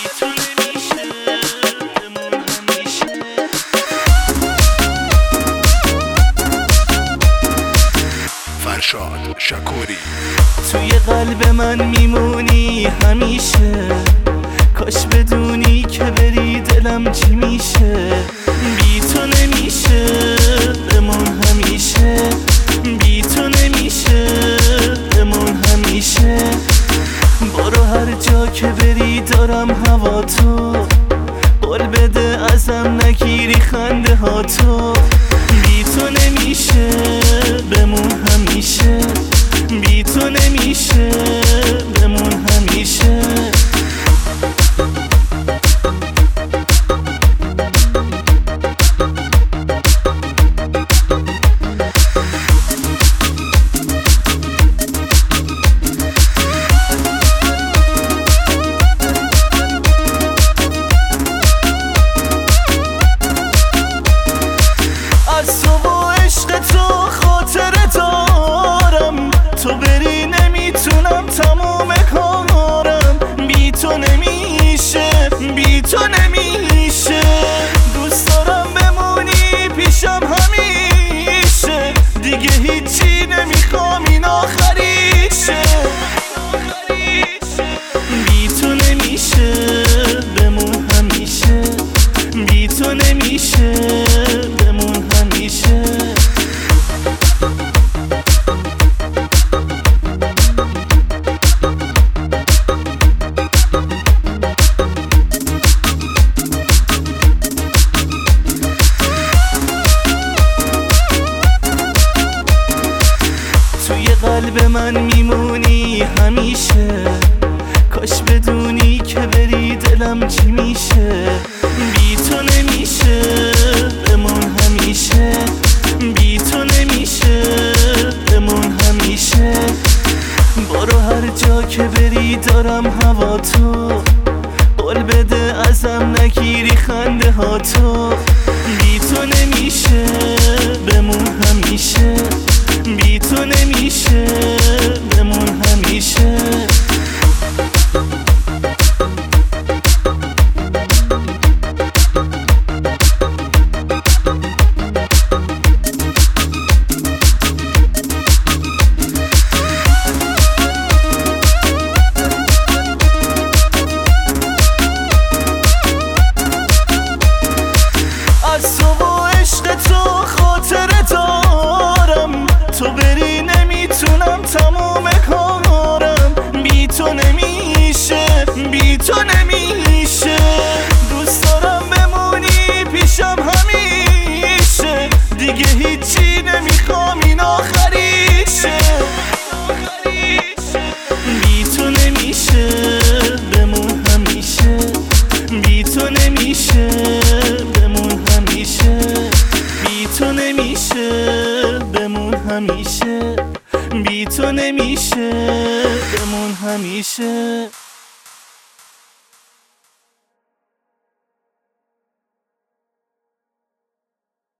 تو نمیشه بمون همیشه. فرشاد شکوری. توی قلب من میمونی همیشه، کاش بدونی که بری دلم چی میشه. بی تو نمیشه بمون همیشه، بی تو نمیشه بمون همیشه. برو هر جا که بری دارم هوا تو، قول بده ازم نگیری خنده ها تو. بی تو نمیشه بمون همیشه، بی تو نمیشه بمون همیشه. از تو و عشق تو خاطره دارم، تو بری نمیتونم تموم کارم. بی تو نمیشه، بی تو نمیشه. دوست دارم بمونی پیشم همیشه، دیگه هیچی نمیخوام این آخریشه. بی تو نمیشه بمون همیشه، بی تو نمیشه بمون همیشه. توی قلب من میمونی همیشه، کاش بدونی که بری دلم چی میشه. بی تو نمیشه بمون همیشه، بی تو نمیشه بمون همیشه. برو هر جا که بری دارم هوا تو، قول بده ازم نگیری خنده ها تو. بی تو نمیشه بمون همیشه، بی تو نمیشه بمون همیشه. از تو و عشق تو خاطره دارم، تو بری نمیتونم تموم کارم. بی تو نمیشه، بی تو نمیشه. دوست دارم بمونی پیشم همیشه، دیگه هیچی نمیخوام این آخریشه. بی تو نمیشه بمون همیشه، بی تو نمیشه بمون همیشه. بی تو نمیشه بمون همیشه، بی تو نمیشه بمون همیشه.